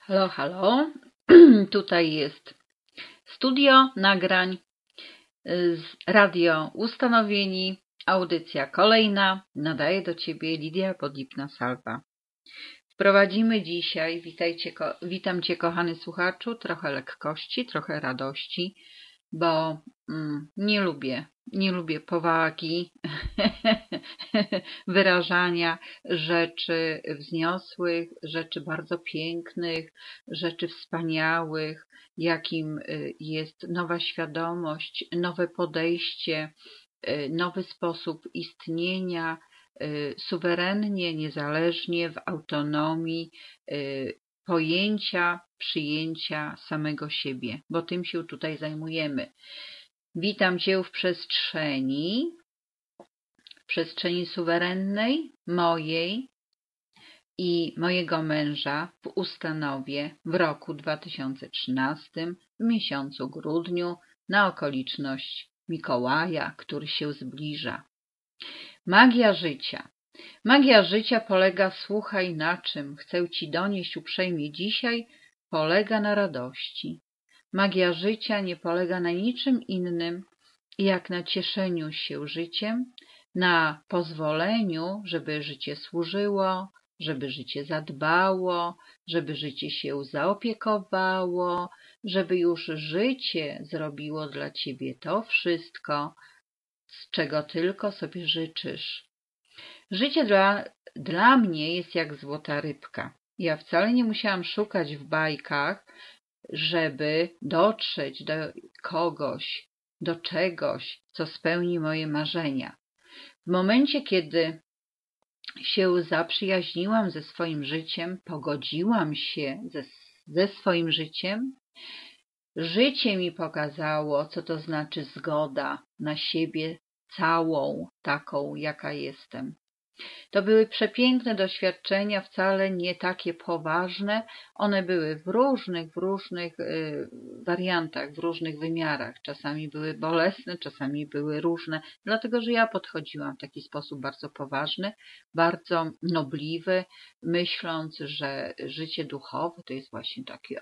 Halo, halo. Tutaj jest studio nagrań z Radio Ustanowieni. Audycja kolejna. Nadaje do Ciebie Lidia Podlipna-Salwa. Wprowadzimy dzisiaj, witam Cię kochany słuchaczu, trochę lekkości, trochę radości, bo nie lubię powagi, wyrażania rzeczy wzniosłych, rzeczy bardzo pięknych, rzeczy wspaniałych, jakim jest nowa świadomość, nowe podejście, nowy sposób istnienia, suwerennie, niezależnie, w autonomii, pojęcia, przyjęcia samego siebie, bo tym się tutaj zajmujemy. Witam Cię w przestrzeni suwerennej, mojej i mojego męża w Ustanowie w roku 2013, w miesiącu grudniu, na okoliczność Mikołaja, który się zbliża. Magia życia. Magia życia polega, słuchaj, na czym chcę Ci donieść uprzejmie dzisiaj, polega na radości. Magia życia nie polega na niczym innym, jak na cieszeniu się życiem, na pozwoleniu, żeby życie służyło, żeby życie zadbało, żeby życie się zaopiekowało, żeby już życie zrobiło dla Ciebie to wszystko, z czego tylko sobie życzysz. Życie dla mnie jest jak złota rybka. Ja wcale nie musiałam szukać w bajkach, żeby dotrzeć do kogoś, do czegoś, co spełni moje marzenia. W momencie, kiedy się zaprzyjaźniłam ze swoim życiem, pogodziłam się ze swoim życiem, życie mi pokazało, co to znaczy zgoda na siebie całą, taką, jaka jestem. To były przepiękne doświadczenia, wcale nie takie poważne. One były w różnych wariantach, w różnych wymiarach. Czasami były bolesne, czasami były różne, dlatego że ja podchodziłam w taki sposób bardzo poważny, bardzo nobliwy, myśląc, że życie duchowe to jest właśnie takie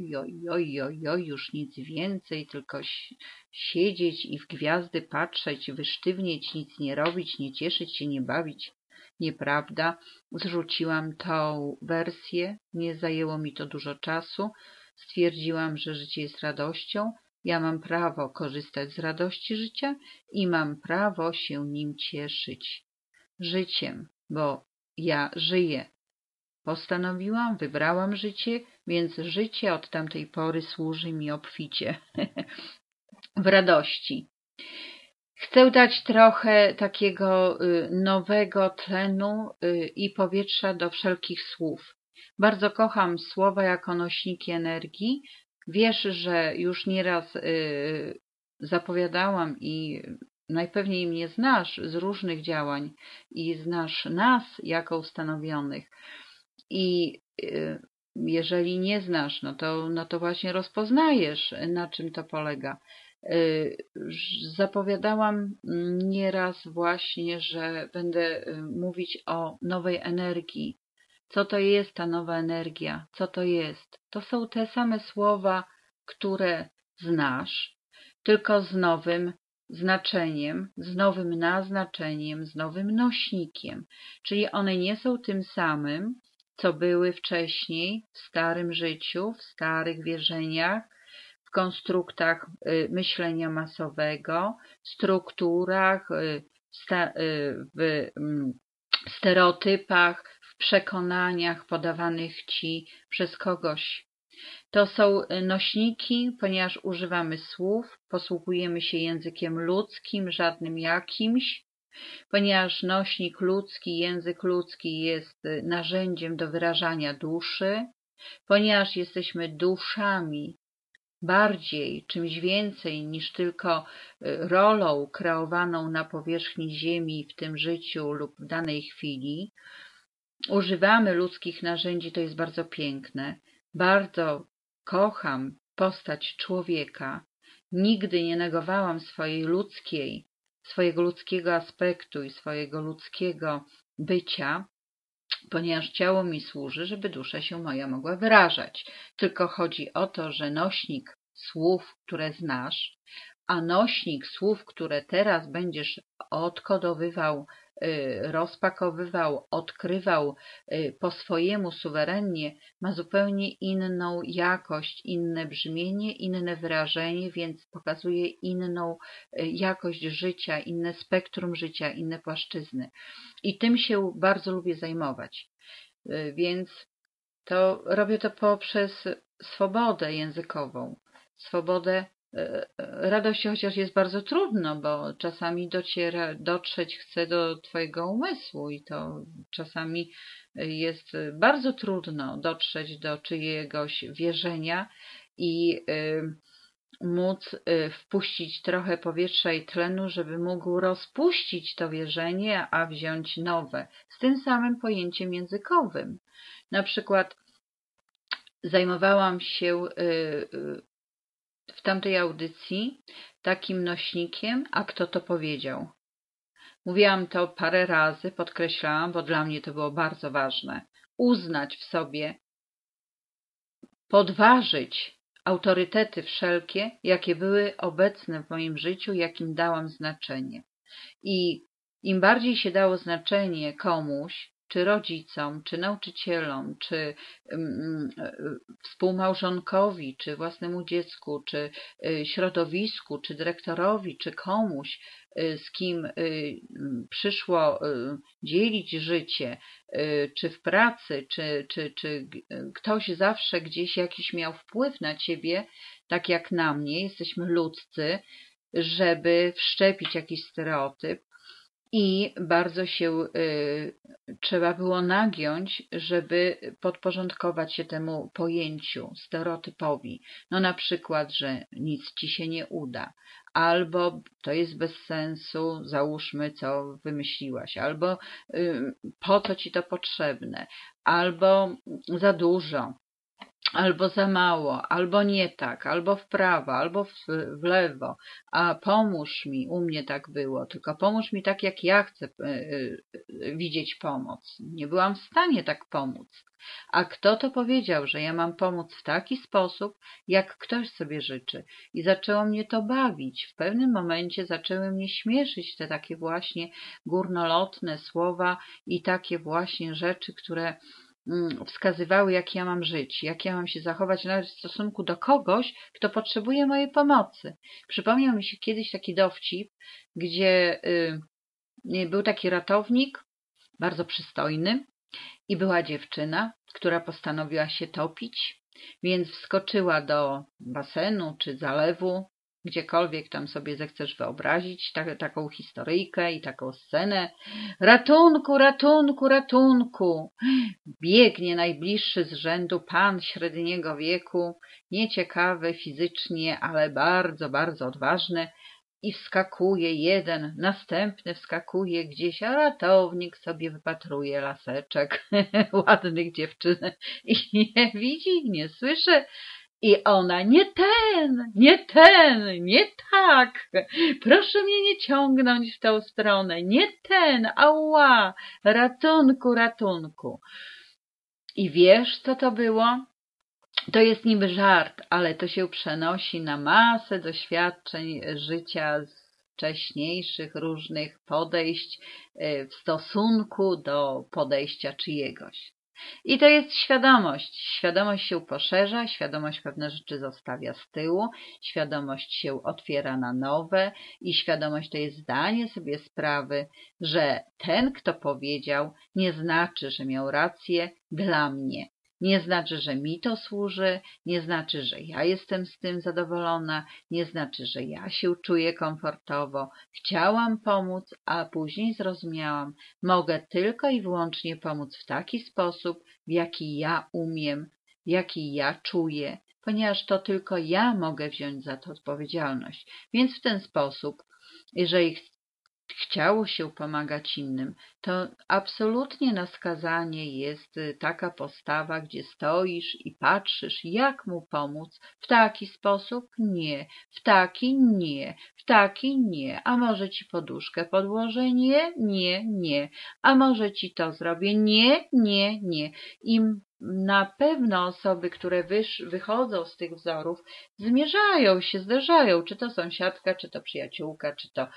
oj, już nic więcej, tylko siedzieć i w gwiazdy patrzeć, wysztywnieć, nic nie robić, nie cieszyć się, nie bawić. Nieprawda, zrzuciłam tą wersję, nie zajęło mi to dużo czasu, stwierdziłam, że życie jest radością, ja mam prawo korzystać z radości życia i mam prawo się nim cieszyć. Życiem, bo ja żyję. Postanowiłam, wybrałam życie, więc życie od tamtej pory służy mi obficie w radości. Chcę dać trochę takiego nowego tlenu i powietrza do wszelkich słów. Bardzo kocham słowa jako nośniki energii. Wiesz, że już nieraz zapowiadałam i najpewniej mnie znasz z różnych działań i znasz nas jako ustanowionych. I jeżeli nie znasz, no to właśnie rozpoznajesz, na czym to polega. Zapowiadałam nieraz właśnie, że będę mówić o nowej energii. Co to jest ta nowa energia? Co to jest? To są te same słowa, które znasz, tylko z nowym znaczeniem, z nowym naznaczeniem, z nowym nośnikiem. Czyli one nie są tym samym, co były wcześniej w starym życiu, w starych wierzeniach, w konstruktach myślenia masowego, strukturach, w stereotypach, w przekonaniach podawanych Ci przez kogoś. To są nośniki, ponieważ używamy słów, posługujemy się językiem ludzkim, żadnym jakimś, ponieważ nośnik ludzki, język ludzki jest narzędziem do wyrażania duszy, ponieważ jesteśmy duszami, bardziej, czymś więcej niż tylko rolą kreowaną na powierzchni Ziemi w tym życiu lub w danej chwili. Używamy ludzkich narzędzi, to jest bardzo piękne. Bardzo kocham postać człowieka. Nigdy nie negowałam swojego ludzkiego aspektu i swojego ludzkiego bycia. ponieważ ciało mi służy, żeby dusza się moja mogła wyrażać. Tylko chodzi o to, że nośnik słów, które znasz, a nośnik słów, które teraz będziesz odkodowywał, rozpakowywał, odkrywał po swojemu suwerennie, ma zupełnie inną jakość, inne brzmienie, inne wyrażenie, więc pokazuje inną jakość życia, inne spektrum życia, inne płaszczyzny. I tym się bardzo lubię zajmować. Więc robię to poprzez swobodę językową, swobodę radości, chociaż jest bardzo trudno, bo czasami dotrzeć chcę do twojego umysłu i to czasami jest bardzo trudno dotrzeć do czyjegoś wierzenia i móc wpuścić trochę powietrza i tlenu, żeby mógł rozpuścić to wierzenie, a wziąć nowe, z tym samym pojęciem językowym. Na przykład zajmowałam się w tamtej audycji takim nośnikiem, a kto to powiedział. Mówiłam to parę razy, podkreślałam, bo dla mnie to było bardzo ważne. Uznać w sobie, podważyć autorytety wszelkie, jakie były obecne w moim życiu, jakim dałam znaczenie. I im bardziej się dało znaczenie komuś, czy rodzicom, czy nauczycielom, czy współmałżonkowi, czy własnemu dziecku, czy środowisku, czy dyrektorowi, czy komuś, z kim przyszło dzielić życie, czy w pracy, czy ktoś zawsze gdzieś jakiś miał wpływ na ciebie, tak jak na mnie, jesteśmy ludzcy, żeby wszczepić jakiś stereotyp, i bardzo się trzeba było nagiąć, żeby podporządkować się temu pojęciu, stereotypowi. No na przykład, że nic ci się nie uda, albo to jest bez sensu, załóżmy, co wymyśliłaś, albo po co ci to potrzebne, albo za dużo, albo za mało, albo nie tak, albo w prawo, albo w lewo, a pomóż mi, u mnie tak było, tylko pomóż mi tak, jak ja chcę widzieć pomoc. Nie byłam w stanie tak pomóc. A kto to powiedział, że ja mam pomóc w taki sposób, jak ktoś sobie życzy? I zaczęło mnie to bawić. W pewnym momencie zaczęły mnie śmieszyć te takie właśnie górnolotne słowa i takie właśnie rzeczy, które wskazywały, jak ja mam żyć, jak ja mam się zachować nawet w stosunku do kogoś, kto potrzebuje mojej pomocy. Przypomniał mi się kiedyś taki dowcip, gdzie był taki ratownik, bardzo przystojny, i była dziewczyna, która postanowiła się topić, więc wskoczyła do basenu czy zalewu, gdziekolwiek tam sobie zechcesz wyobrazić taką historyjkę i taką scenę. Ratunku, ratunku, ratunku! Biegnie najbliższy z rzędu pan średniego wieku, nieciekawy fizycznie, ale bardzo, bardzo odważny, i wskakuje jeden, następny wskakuje gdzieś, a ratownik sobie wypatruje laseczek ładnych dziewczyn i nie widzi, nie słyszy. I ona, nie ten, nie ten, nie tak, proszę mnie nie ciągnąć w tą stronę, nie ten, ała, ratunku, ratunku. I wiesz, co to było? To jest niby żart, ale to się przenosi na masę doświadczeń życia z wcześniejszych różnych podejść w stosunku do podejścia czyjegoś. I to jest świadomość. Świadomość się poszerza, świadomość pewne rzeczy zostawia z tyłu, świadomość się otwiera na nowe i świadomość to jest zdanie sobie sprawy, że ten, kto powiedział, nie znaczy, że miał rację dla mnie. Nie znaczy, że mi to służy, nie znaczy, że ja jestem z tym zadowolona, nie znaczy, że ja się czuję komfortowo. Chciałam pomóc, a później zrozumiałam, mogę tylko i wyłącznie pomóc w taki sposób, w jaki ja umiem, w jaki ja czuję, ponieważ to tylko ja mogę wziąć za to odpowiedzialność. Więc w ten sposób, jeżeli chciało się pomagać innym, to absolutnie na skazanie jest taka postawa, gdzie stoisz i patrzysz, jak mu pomóc. W taki sposób? Nie. W taki? Nie. W taki? Nie. A może ci poduszkę podłożę? Nie, nie, nie. A może ci to zrobię? Nie, nie, nie. I na pewno osoby, które wychodzą z tych wzorów, zmierzają się, zderzają, czy to sąsiadka, czy to przyjaciółka,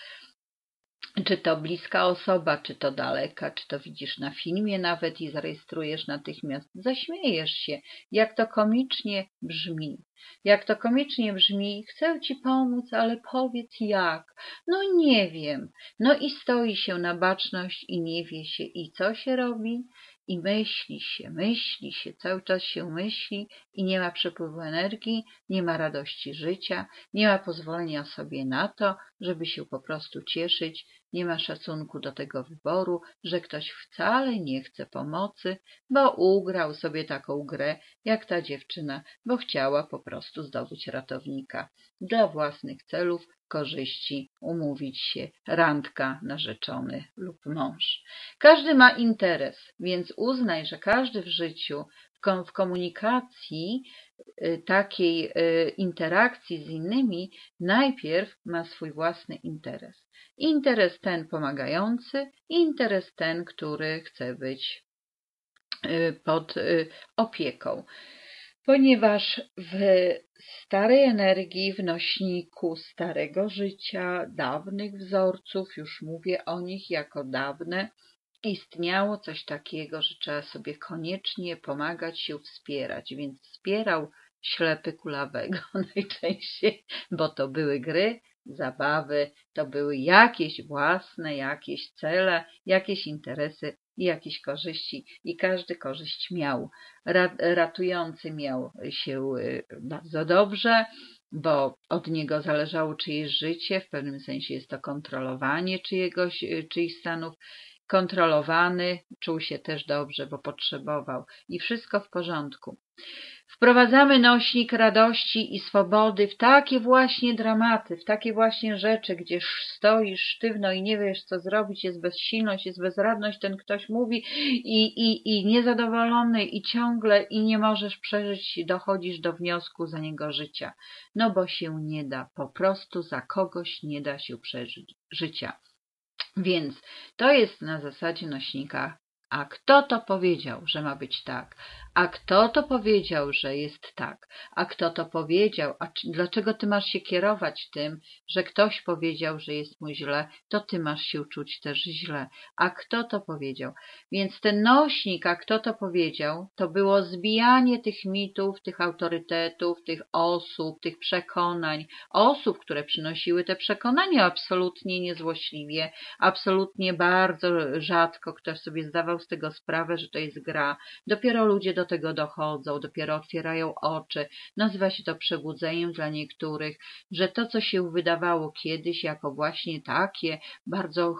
czy to bliska osoba, czy to daleka, czy to widzisz na filmie nawet i zarejestrujesz natychmiast, zaśmiejesz się, jak to komicznie brzmi. Jak to komicznie brzmi, chcę ci pomóc, ale powiedz jak. No nie wiem. No i stoi się na baczność i nie wie się. I co się robi? I myśli się, cały czas się myśli i nie ma przepływu energii, nie ma radości życia, nie ma pozwolenia sobie na to, żeby się po prostu cieszyć, nie ma szacunku do tego wyboru, że ktoś wcale nie chce pomocy, bo ugrał sobie taką grę jak ta dziewczyna, bo chciała po prostu zdobyć ratownika dla własnych celów, korzyści, umówić się, randka, narzeczony lub mąż. Każdy ma interes, więc uznaj, że każdy w życiu, w komunikacji, takiej interakcji z innymi, najpierw ma swój własny interes. Interes ten pomagający, interes ten, który chce być pod opieką. Ponieważ w starej energii, w nośniku starego życia, dawnych wzorców, już mówię o nich jako dawne, istniało coś takiego, że trzeba sobie koniecznie pomagać się wspierać, więc wspierał ślepy kulawego najczęściej, bo to były gry, zabawy, to były jakieś własne, jakieś cele, jakieś interesy i jakieś korzyści i każdy korzyść miał. Ratujący miał się bardzo dobrze, bo od niego zależało czyjeś życie, w pewnym sensie jest to kontrolowanie czyichś stanów. Kontrolowany, czuł się też dobrze, bo potrzebował i wszystko w porządku. Wprowadzamy nośnik radości i swobody w takie właśnie dramaty, w takie właśnie rzeczy, gdzie stoisz sztywno i nie wiesz, co zrobić, jest bezsilność, jest bezradność, ten ktoś mówi i niezadowolony i ciągle i nie możesz przeżyć, dochodzisz do wniosku za niego życia. No bo się nie da, po prostu za kogoś nie da się przeżyć życia. Więc to jest na zasadzie nośnika. A kto to powiedział, że ma być tak? A kto to powiedział, że jest tak? A kto to powiedział? Dlaczego ty masz się kierować tym, że ktoś powiedział, że jest mu źle, to ty masz się czuć też źle. A kto to powiedział? Więc ten nośnik, a kto to powiedział, to było zbijanie tych mitów, tych autorytetów, tych osób, tych przekonań, osób, które przynosiły te przekonania absolutnie niezłośliwie, absolutnie bardzo rzadko ktoś sobie zdawał z tego sprawę, że to jest gra. Dopiero ludzie do tego dochodzą, dopiero otwierają oczy. Nazywa się to przebudzeniem dla niektórych, że to, co się wydawało kiedyś jako właśnie takie bardzo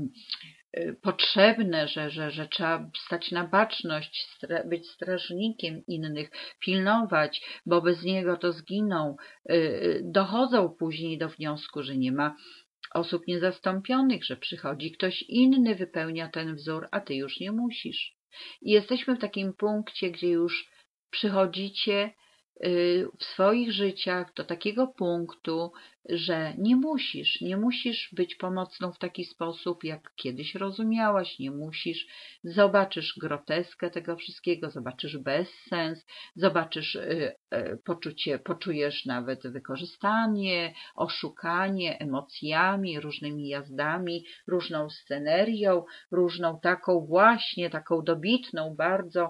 potrzebne, że trzeba stać na baczność, być strażnikiem innych, pilnować, bo bez niego to zginą. Dochodzą później do wniosku, że nie ma osób niezastąpionych, że przychodzi ktoś inny, wypełnia ten wzór, a ty już nie musisz. I jesteśmy w takim punkcie, gdzie już przychodzicie w swoich życiach do takiego punktu, że nie musisz być pomocną w taki sposób, jak kiedyś rozumiałaś, nie musisz. Zobaczysz groteskę tego wszystkiego, zobaczysz bezsens, zobaczysz poczujesz nawet wykorzystanie, oszukanie emocjami, różnymi jazdami, różną scenerią, różną taką dobitną bardzo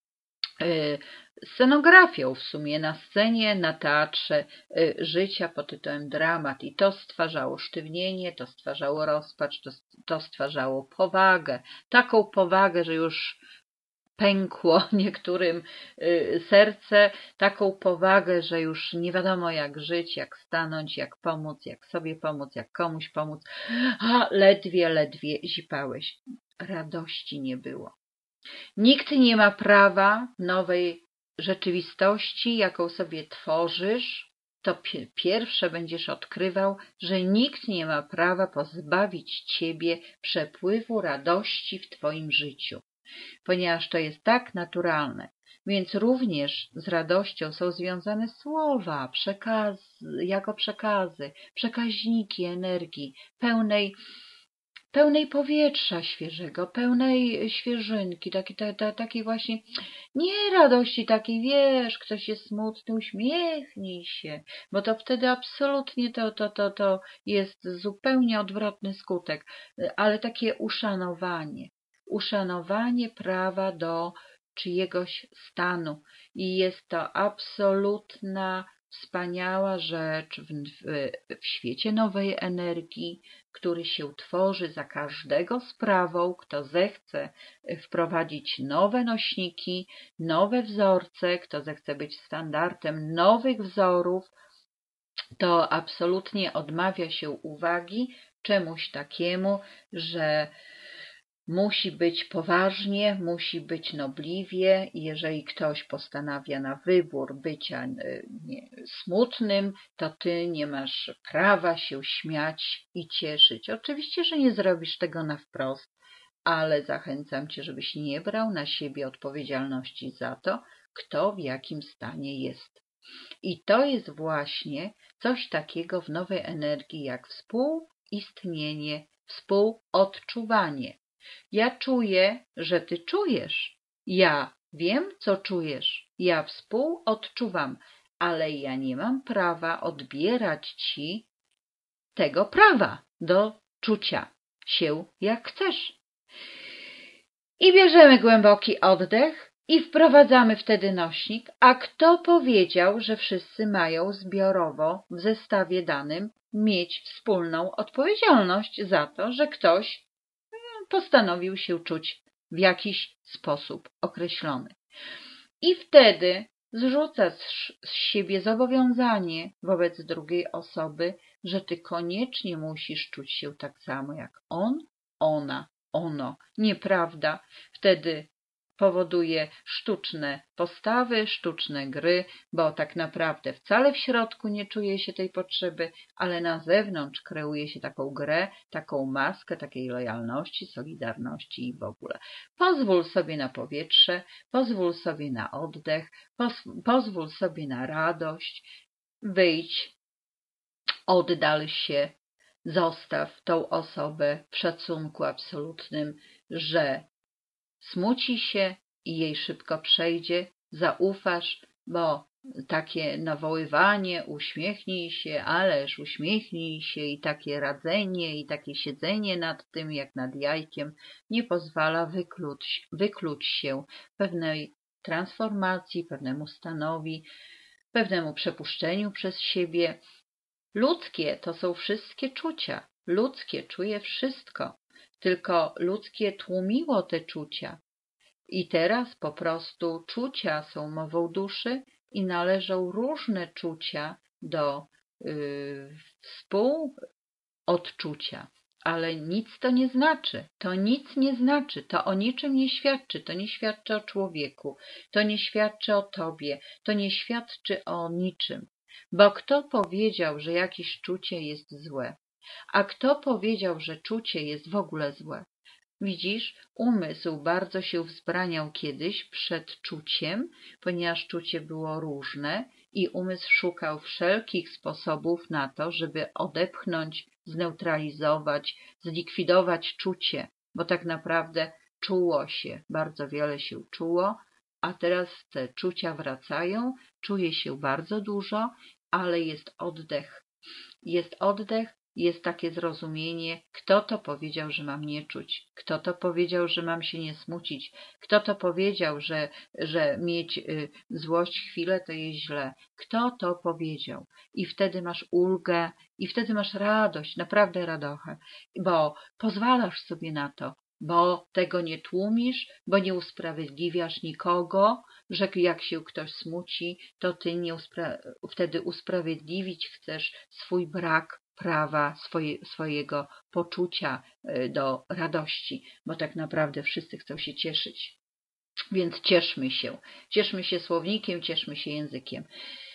scenografią w sumie na scenie, na teatrze życia pod tytułem dramat i to stwarzało sztywnienie, to stwarzało rozpacz, to stwarzało powagę, taką powagę, że już pękło niektórym serce, taką powagę, że już nie wiadomo jak żyć, jak stanąć, jak pomóc, jak sobie pomóc, jak komuś pomóc, a ledwie zipałeś. Radości nie było. Nikt nie ma prawa nowej rzeczywistości, jaką sobie tworzysz, to pierwsze będziesz odkrywał, że nikt nie ma prawa pozbawić ciebie przepływu radości w twoim życiu, ponieważ to jest tak naturalne. Więc również z radością są związane słowa, przekazy, przekaźniki energii, pełnej powietrza świeżego, pełnej świeżynki, takiej właśnie, nie radości takiej, wiesz, ktoś jest smutny, uśmiechnij się, bo to wtedy absolutnie to jest zupełnie odwrotny skutek, ale takie uszanowanie prawa do czyjegoś stanu i jest to absolutna, wspaniała rzecz w świecie nowej energii, który się tworzy za każdego sprawą, kto zechce wprowadzić nowe nośniki, nowe wzorce, kto zechce być standardem nowych wzorów, to absolutnie odmawia się uwagi czemuś takiemu, że musi być poważnie, musi być nobliwie. Jeżeli ktoś postanawia na wybór bycia smutnym, to ty nie masz prawa się śmiać i cieszyć. Oczywiście, że nie zrobisz tego na wprost, ale zachęcam cię, żebyś nie brał na siebie odpowiedzialności za to, kto w jakim stanie jest. I to jest właśnie coś takiego w nowej energii jak współistnienie, współodczuwanie. Ja czuję, że ty czujesz. Ja wiem, co czujesz. Ja współodczuwam, ale ja nie mam prawa odbierać ci tego prawa do czucia się jak chcesz. I bierzemy głęboki oddech i wprowadzamy wtedy nośnik. A kto powiedział, że wszyscy mają zbiorowo w zestawie danym mieć wspólną odpowiedzialność za to, że ktoś postanowił się czuć w jakiś sposób określony. I wtedy zrzuca z siebie zobowiązanie wobec drugiej osoby, że ty koniecznie musisz czuć się tak samo jak on, ona, ono. Nieprawda. Wtedy powoduje sztuczne postawy, sztuczne gry, bo tak naprawdę wcale w środku nie czuje się tej potrzeby, ale na zewnątrz kreuje się taką grę, taką maskę takiej lojalności, solidarności i w ogóle. Pozwól sobie na powietrze, pozwól sobie na oddech, pozwól sobie na radość, wyjdź, oddal się, zostaw tą osobę w szacunku absolutnym, że smuci się i jej szybko przejdzie, zaufasz, bo takie nawoływanie, uśmiechnij się, ależ uśmiechnij się i takie radzenie i takie siedzenie nad tym jak nad jajkiem nie pozwala wykluć się pewnej transformacji, pewnemu stanowi, pewnemu przepuszczeniu przez siebie. Ludzkie to są wszystkie czucia, ludzkie czuje wszystko. Tylko ludzkie tłumiło te czucia i teraz po prostu czucia są mową duszy i należą różne czucia do współodczucia. Ale nic to nie znaczy, to o niczym nie świadczy, to nie świadczy o człowieku, to nie świadczy o tobie, to nie świadczy o niczym. Bo kto powiedział, że jakieś czucie jest złe? A kto powiedział, że czucie jest w ogóle złe? Widzisz, umysł bardzo się wzbraniał kiedyś przed czuciem, ponieważ czucie było różne i umysł szukał wszelkich sposobów na to, żeby odepchnąć, zneutralizować, zlikwidować czucie, bo tak naprawdę czuło się, bardzo wiele się czuło, a teraz te czucia wracają, czuje się bardzo dużo, ale jest oddech. Jest oddech, jest takie zrozumienie, kto to powiedział, że mam nie czuć, kto to powiedział, że mam się nie smucić, kto to powiedział, że mieć złość chwilę to jest źle, kto to powiedział. I wtedy masz ulgę, i wtedy masz radość, naprawdę radochę, bo pozwalasz sobie na to, bo tego nie tłumisz, bo nie usprawiedliwiasz nikogo, że jak się ktoś smuci, to ty wtedy usprawiedliwić chcesz swój brak prawa, swojego poczucia do radości, bo tak naprawdę wszyscy chcą się cieszyć. Więc cieszmy się słownikiem, cieszmy się językiem.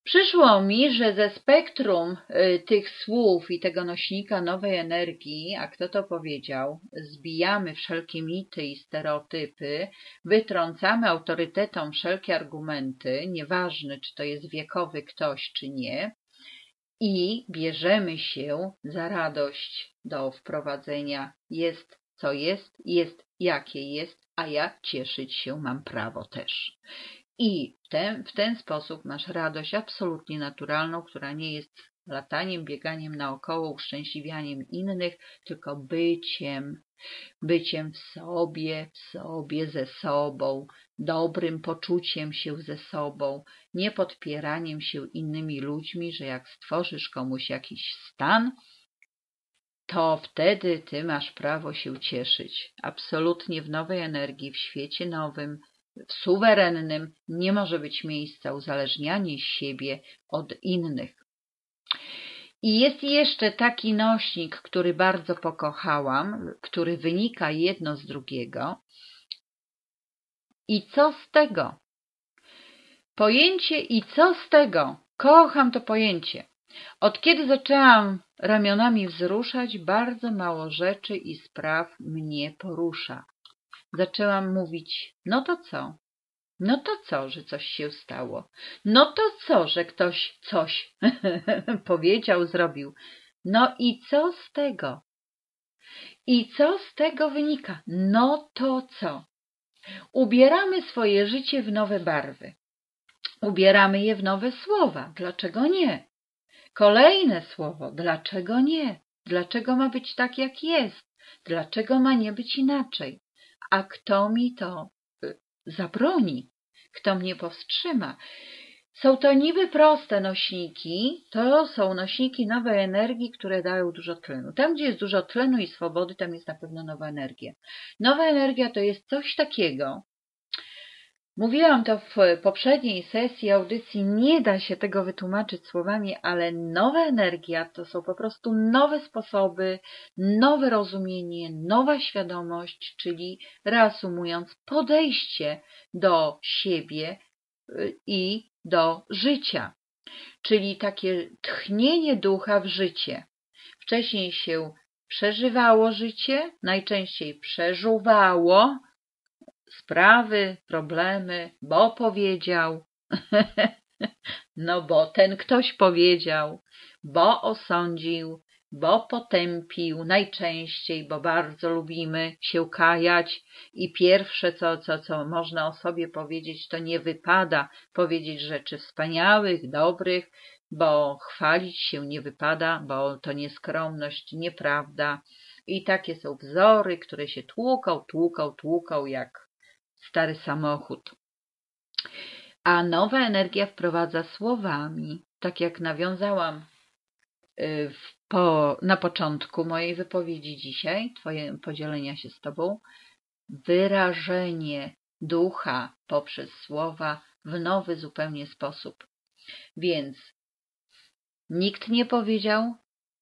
Przyszło mi, że ze spektrum tych słów i tego nośnika nowej energii, a kto to powiedział, zbijamy wszelkie mity i stereotypy, wytrącamy autorytetom wszelkie argumenty, nieważne czy to jest wiekowy ktoś czy nie, i bierzemy się za radość do wprowadzenia jest co jest jakie jest, a ja cieszyć się mam prawo też. I w ten sposób masz radość absolutnie naturalną, która nie jest lataniem, bieganiem naokoło, uszczęśliwianiem innych, tylko byciem w sobie, ze sobą, dobrym poczuciem się ze sobą, nie podpieraniem się innymi ludźmi, że jak stworzysz komuś jakiś stan, to wtedy ty masz prawo się cieszyć. Absolutnie w nowej energii, w świecie nowym, w suwerennym nie może być miejsca uzależniania siebie od innych. I jest jeszcze taki nośnik, który bardzo pokochałam, który wynika jedno z drugiego. I co z tego? Pojęcie i co z tego? Kocham to pojęcie. Od kiedy zaczęłam ramionami wzruszać, bardzo mało rzeczy i spraw mnie porusza. Zaczęłam mówić, no to co? No to co, że coś się stało? No to co, że ktoś coś powiedział, zrobił? No i co z tego? I co z tego wynika? No to co? Ubieramy swoje życie w nowe barwy. Ubieramy je w nowe słowa. Dlaczego nie? Kolejne słowo. Dlaczego nie? Dlaczego ma być tak, jak jest? Dlaczego ma nie być inaczej? A kto mi to zabroni? Kto mnie powstrzyma? Są to niby proste nośniki, to są nośniki nowej energii, które dają dużo tlenu. Tam, gdzie jest dużo tlenu i swobody, tam jest na pewno nowa energia. Nowa energia to jest coś takiego, mówiłam to w poprzedniej sesji audycji, nie da się tego wytłumaczyć słowami, ale nowa energia to są po prostu nowe sposoby, nowe rozumienie, nowa świadomość, czyli reasumując podejście do siebie i do życia, czyli takie tchnienie ducha w życie. Wcześniej się przeżywało życie, najczęściej przeżuwało sprawy, problemy, bo powiedział, no bo ten ktoś powiedział, bo osądził, bo potępił, najczęściej, bo bardzo lubimy się kajać i pierwsze, co można o sobie powiedzieć, to nie wypada powiedzieć rzeczy wspaniałych, dobrych, bo chwalić się nie wypada, bo to nieskromność, nieprawda. I takie są wzory, które się tłuką jak stary samochód. A nowa energia wprowadza słowami, tak jak nawiązałam na początku mojej wypowiedzi dzisiaj, podzielenia się z Tobą, wyrażenie ducha poprzez słowa w nowy zupełnie sposób. Więc nikt nie powiedział.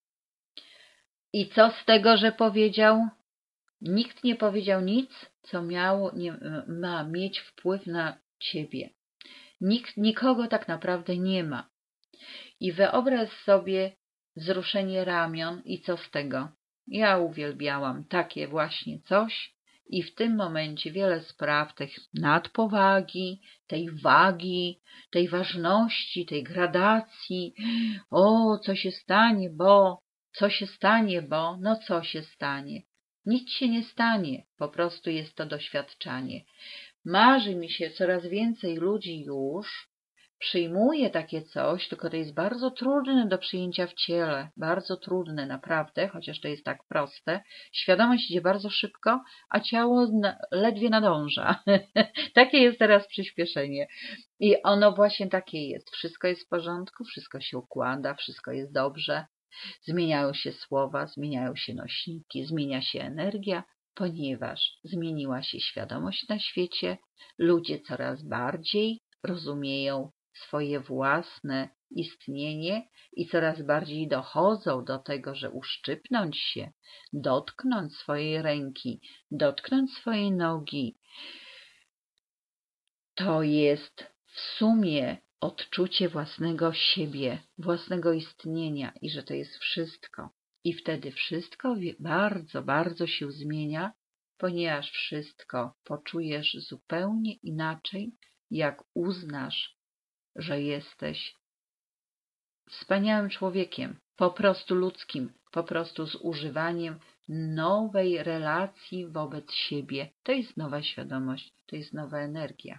I co z tego, że powiedział? Nikt nie powiedział nic, co ma mieć wpływ na Ciebie. Nikogo tak naprawdę nie ma. I wyobraź sobie wzruszenie ramion i co z tego? Ja uwielbiałam takie właśnie coś i w tym momencie wiele spraw tej nadpowagi, tej wagi, tej ważności, tej gradacji. O, co się stanie, bo? Co się stanie, bo? No co się stanie? Nic się nie stanie, po prostu jest to doświadczanie. Marzy mi się, coraz więcej ludzi już przyjmuje takie coś, tylko to jest bardzo trudne do przyjęcia w ciele, bardzo trudne naprawdę, chociaż to jest tak proste. Świadomość idzie bardzo szybko, a ciało ledwie nadąża. Takie jest teraz przyspieszenie. I ono właśnie takie jest. Wszystko jest w porządku, wszystko się układa, wszystko jest dobrze. Zmieniają się słowa, zmieniają się nośniki, zmienia się energia, ponieważ zmieniła się świadomość na świecie, ludzie coraz bardziej rozumieją swoje własne istnienie i coraz bardziej dochodzą do tego, że uszczypnąć się, dotknąć swojej ręki, dotknąć swojej nogi, to jest w sumie odczucie własnego siebie, własnego istnienia i że to jest wszystko. I wtedy wszystko bardzo, bardzo się zmienia, ponieważ wszystko poczujesz zupełnie inaczej, jak uznasz, że jesteś wspaniałym człowiekiem, po prostu ludzkim, po prostu z używaniem nowej relacji wobec siebie. To jest nowa świadomość, to jest nowa energia.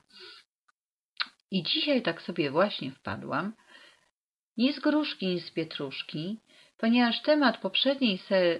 I dzisiaj tak sobie właśnie wpadłam, ni z gruszki, ni z pietruszki, ponieważ temat poprzedniej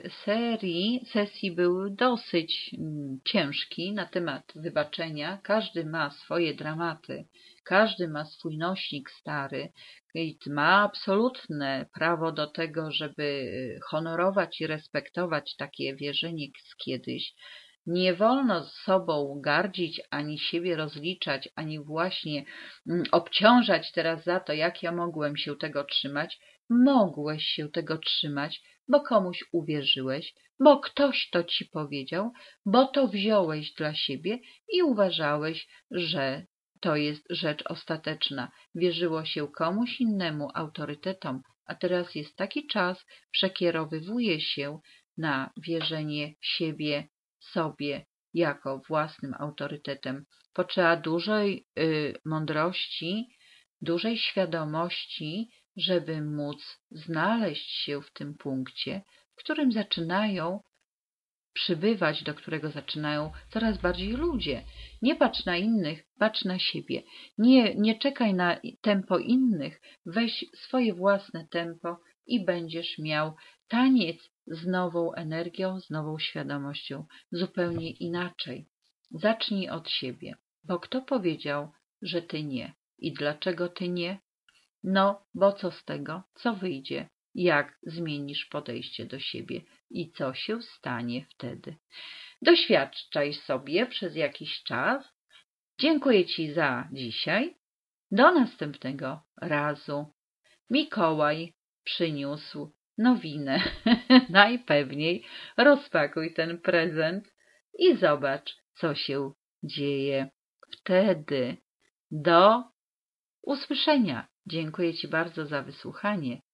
sesji był dosyć ciężki na temat wybaczenia. Każdy ma swoje dramaty, każdy ma swój nośnik stary i ma absolutne prawo do tego, żeby honorować i respektować takie wierzenie z kiedyś. Nie wolno sobą gardzić, ani siebie rozliczać, ani właśnie obciążać teraz za to, jak ja mogłem się tego trzymać. Mogłeś się tego trzymać, bo komuś uwierzyłeś, bo ktoś to ci powiedział, bo to wziąłeś dla siebie i uważałeś, że to jest rzecz ostateczna. Wierzyło się komuś innemu, autorytetom, a teraz jest taki czas, przekierowywuje się na wierzenie siebie, sobie jako własnym autorytetem. Potrzeba dużej mądrości, dużej świadomości, żeby móc znaleźć się w tym punkcie, w którym zaczynają przybywać, do którego zaczynają coraz bardziej ludzie. Nie patrz na innych, patrz na siebie. Nie czekaj na tempo innych, weź swoje własne tempo i będziesz miał taniec z nową energią, z nową świadomością, zupełnie inaczej. Zacznij od siebie, bo kto powiedział, że ty nie? I dlaczego ty nie? No, bo co z tego? Co wyjdzie? Jak zmienisz podejście do siebie i co się stanie wtedy? Doświadczaj sobie przez jakiś czas. Dziękuję ci za dzisiaj. Do następnego razu. Mikołaj przyniósł nowinę. Najpewniej rozpakuj ten prezent i zobacz, co się dzieje wtedy. Do usłyszenia. Dziękuję ci bardzo za wysłuchanie.